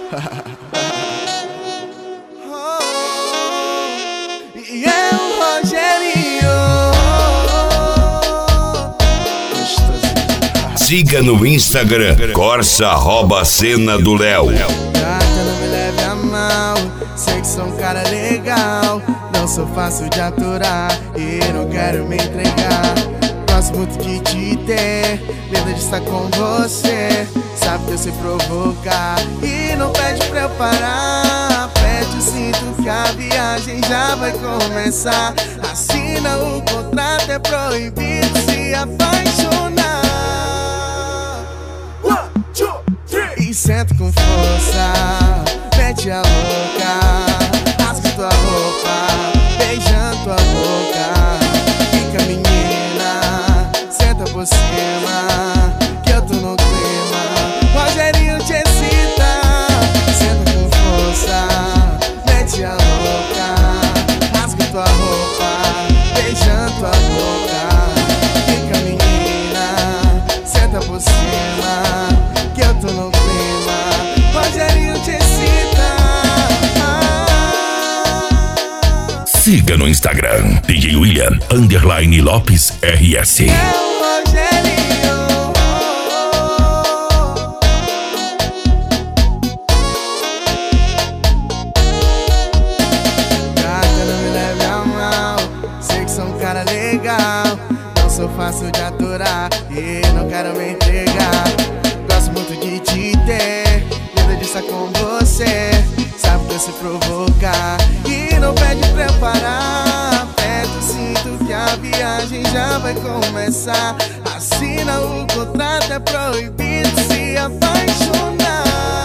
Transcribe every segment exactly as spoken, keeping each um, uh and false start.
E é o Rogerinho. Siga no Instagram, Corsa arroba cena do Léo. Gata, não me leve a mal, sei que sou um cara legal. Não sou fácil de aturar e não quero me entregar. Gosto muito de te ter, medo de estar com você. Sabe que eu sei provocar e não pede pra eu parar. Aperte o cinto que a viagem já vai começar. Assina o contrato, é proibido se apaixonar. One, two, three. E senta com força, mete a louca, rasga tua roupa, beijando tua boca. Fica menina, senta por cima, que eu tô no clima. Rogerinho te excita. Senta com força, mete a louca, rasga tua roupa, beijando tua boca. Fica menina, senta por cima, que eu tô no clima. Rogerinho te excita. Siga no Instagram, D J William, underline Lopes R S. É o Rogerinho. Gata, não me leve a mal, sei que sou um cara legal. Não sou fácil de aturar e não quero me entregar. Gosto muito de te ter, medo de estar com você. Sabe que eu sei provocar e não pede pra eu parar. Aperta o cinto que a viagem já vai começar. Assina o contrato, é proibido se apaixonar.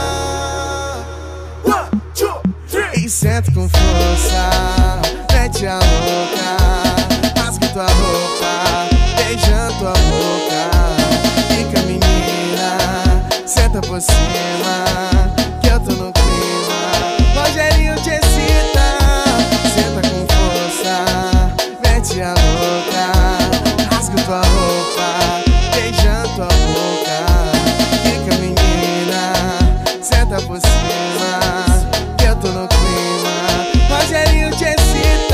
One, two, three. E senta com força, mete a louca, rasga tua roupa, beijando tua boca. Fica menina, senta por cima, que eu tô no clima. Rogerinho te excita. Senta com força, mete a louca, rasga tua roupa, beijando tua boca. Fica menina, senta por cima, que eu tô no clima. Rogerinho te excita.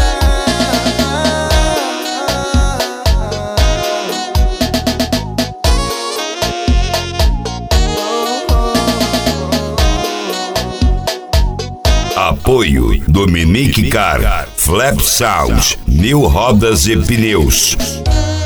Apoio Dominique Car, Flap Sound, Mil Rodas e Pneus.